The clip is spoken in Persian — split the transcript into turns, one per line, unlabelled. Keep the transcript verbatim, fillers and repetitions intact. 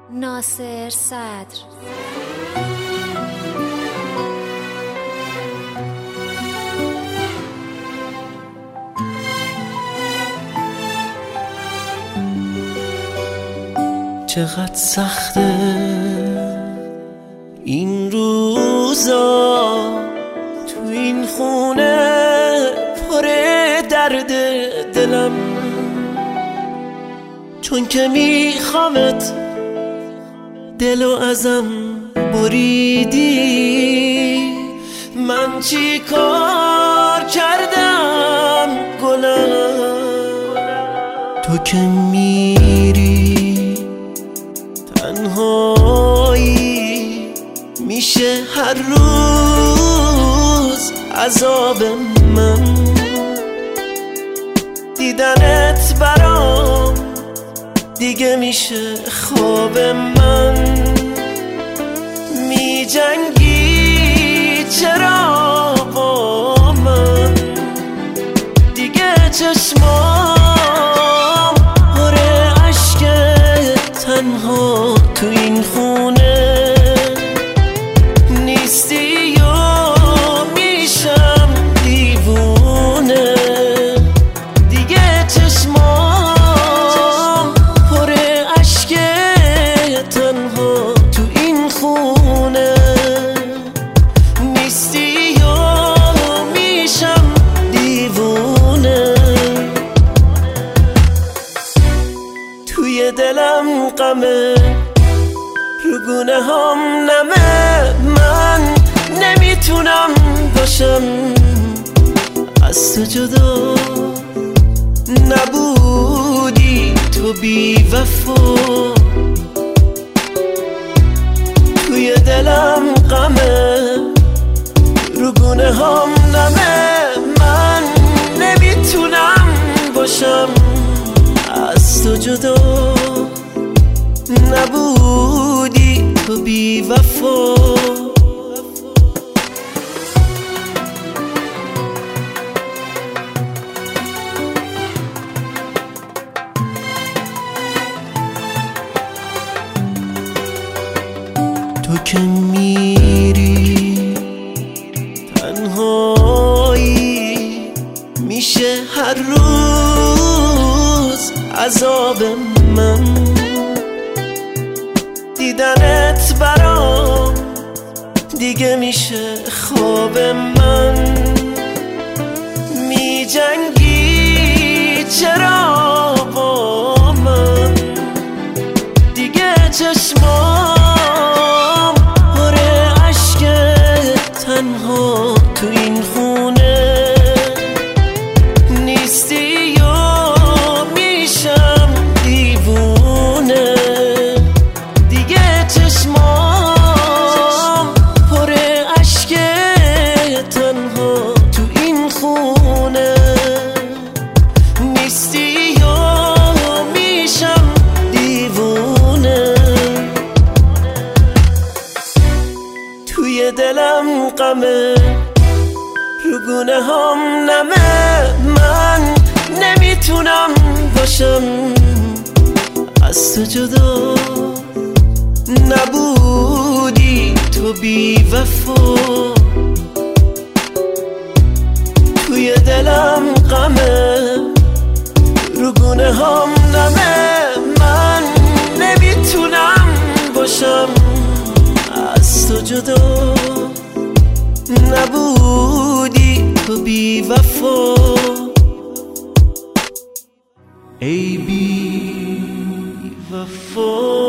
ناصر صدر.
چقدر سخته این روزا تو این خونه پر درد دلم، چون که میخوامت دلو ازم بریدی. من چی کار کردم گلم، تو که میری تنهایی میشه هر روز عذاب من. دیدنت برام دیگه میشه خواب من. می جنگی چرا با من؟ دیگه چشمام پر اشک تنها تو این خونه نیستی و میشم دیوونه. دیگه چشمام پر اشک تنها تو این خونه نیستی و میشم دیوونه. توی دلم غمه، رو گونه هم نمه. من نمیتونم باشم از تو جدا، نبودی تو بی وفا. توی دلم غمه، رو گونه هم نمه. من نمیتونم باشم از تو جدا، نبودی تو بی وفا. تو که میری تنهایی میشه هر روز عذاب من. دیدنت برام دیگه میشه خواب من. می جنگی چرا با من؟ دیگه چشمام پر اشک تنها تو این خونه نیستی و میشم دیوونه. دیگه چشمام پر اشک تنها تو این خونه نیستی و میشم دیوونه. توی دلم غمه، رو گونه هم نمه. من نمیتونم باشم از تو جدا، نبودی تو بی وفا. توی دلم غمه، رو گونه هم نمه. من نمیتونم باشم از تو جدا، نبودی تو بی وفا. ای بی وفا.